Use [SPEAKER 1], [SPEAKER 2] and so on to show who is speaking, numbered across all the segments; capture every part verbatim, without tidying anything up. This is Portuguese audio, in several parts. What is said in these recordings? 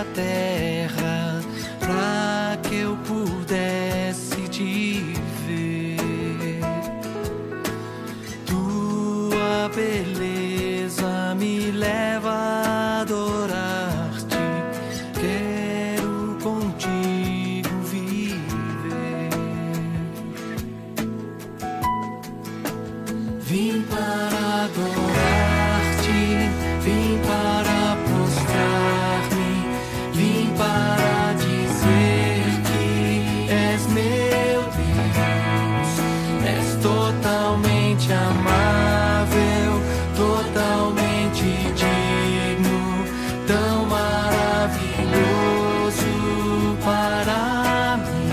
[SPEAKER 1] a terra pra que eu pudesse te ver. Tua beleza me leva a adorar-te. Quero contigo viver. Vim para adorar-te, vim para prostrar-me, vim para dizer que és meu Deus. És totalmente amável, totalmente digno, tão maravilhoso para mim.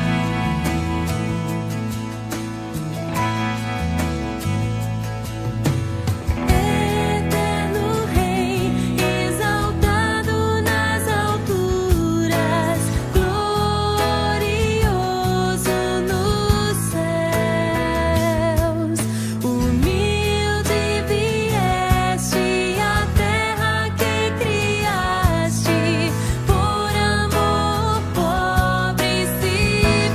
[SPEAKER 2] Eterno Rei, exaltado nas alturas, glorioso nos céus, humilde vieste à terra que criaste, por amor pobre se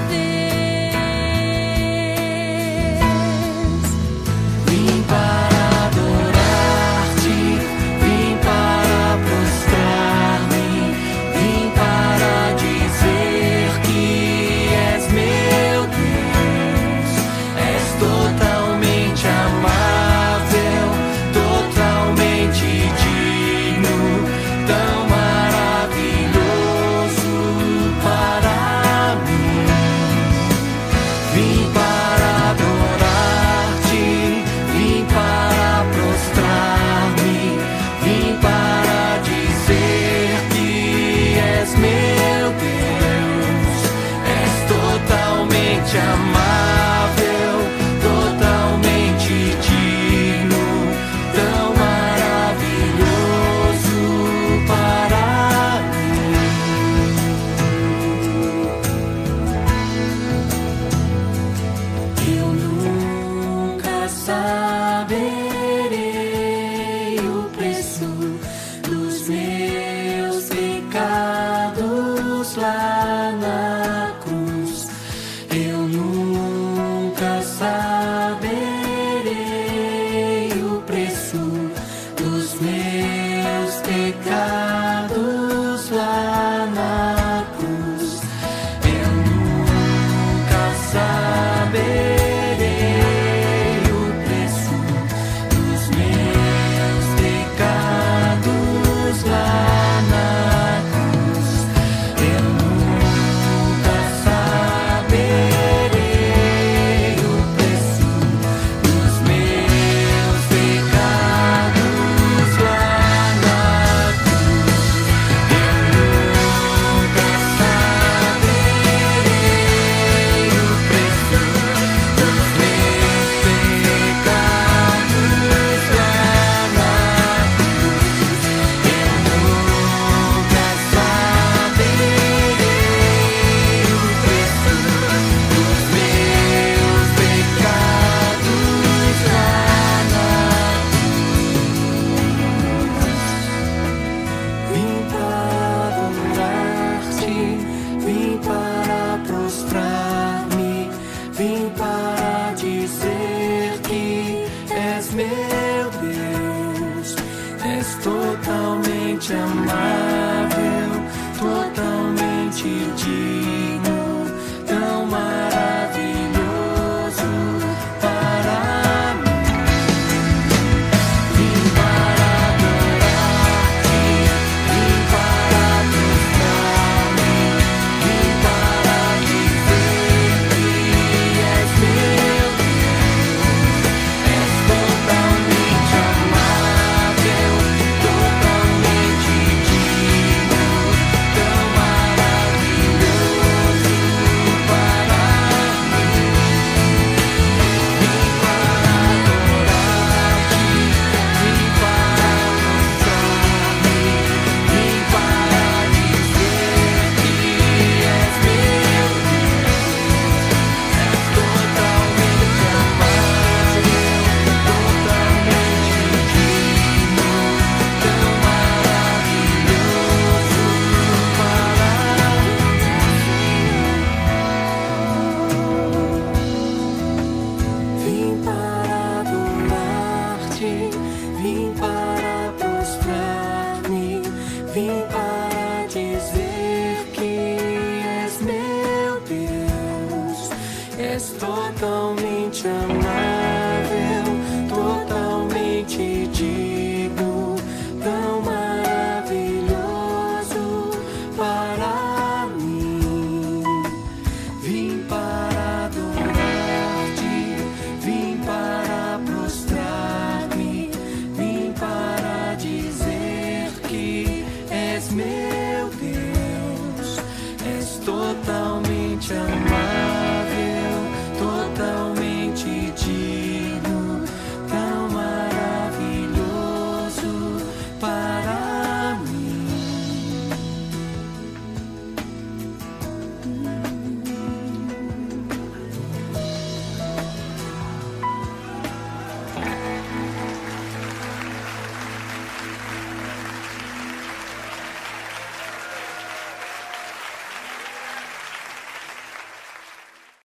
[SPEAKER 2] fez.
[SPEAKER 1] Vim para adorar-te, vim para prostrar-me, vim para dizer que és meu Deus. És totalmente amável, totalmente digno, tão maravilhoso para mim. Vim para adorar-te, vim para prostrar-me, vim para dizer que és meu Deus. És totalmente amável, totalmente digno, tão maravilhoso para mim. Eu nunca saberei o preço dos meus pecados lá na cruz. Eu nunca saberei o preço dos meus pecados lá na cruz. Eu nunca saberei o preço dos meus pecados lá na cruz. Eu nunca saberei o preço dos meus pecados lá na cruz. Eu nunca saberei o preço dos meus pecados lá na cruz. Eu nunca saberei o preço dos meus pecados lá na cruz. Vim para adorar-te, vim para prostrar-me, vim para dizer que és meu Deus. És totalmente amável, totalmente digno, tão maravilhoso para mim. Vim para adorar-te, vim para prostrar-me, vim para dizer que és meu Deus. És totalmente amável, totalmente digno, vim para